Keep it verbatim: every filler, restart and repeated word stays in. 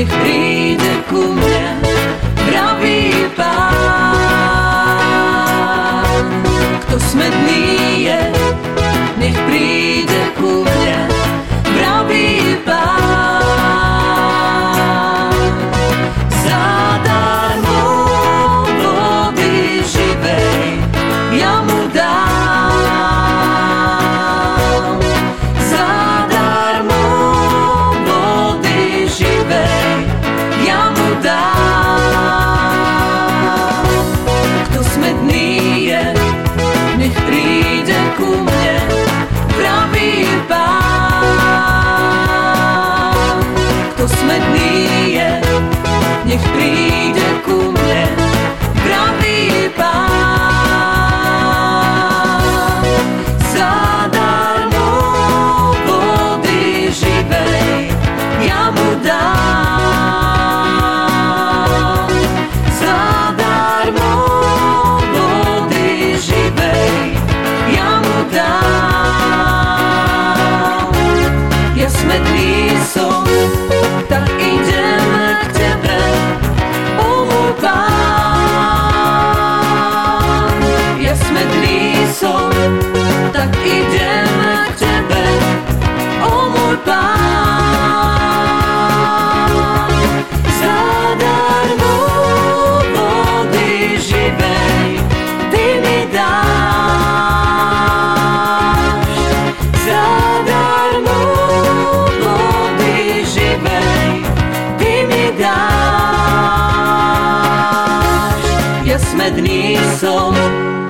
nech príde ku mne, pravý Pán. Kto smedný je, nech príde ku mne, pravý Pán. Zadarmo vody živej ja mu dám. Zadarmo vody živej ja mu dám. Kto smedný je, nech príde ku mne, pravý Pán. Kto smedný je, nech príde ku mne, pravý Pán. Zadarmo vody živej ja mu dám. Zadarmo vody živej ja mu dám. Ja smedný som, tak idem k tebe, o môj Pán. Ja smedný som, tak idem k tebe, o môj Pán. Zadarmo vody živej ty mi dáš. Zadarmo vody živej ty mi dáš. Ja smedný som,